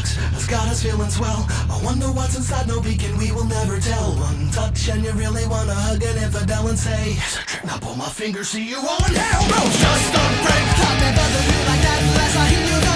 has got us feeling swell. I wonder what's inside, no peeking, we will never tell. One touch and you really wanna hug an infidel and say, it's a trick, now pull my finger, see you on hell. No, just a break. I'll never do like that unless I hear you.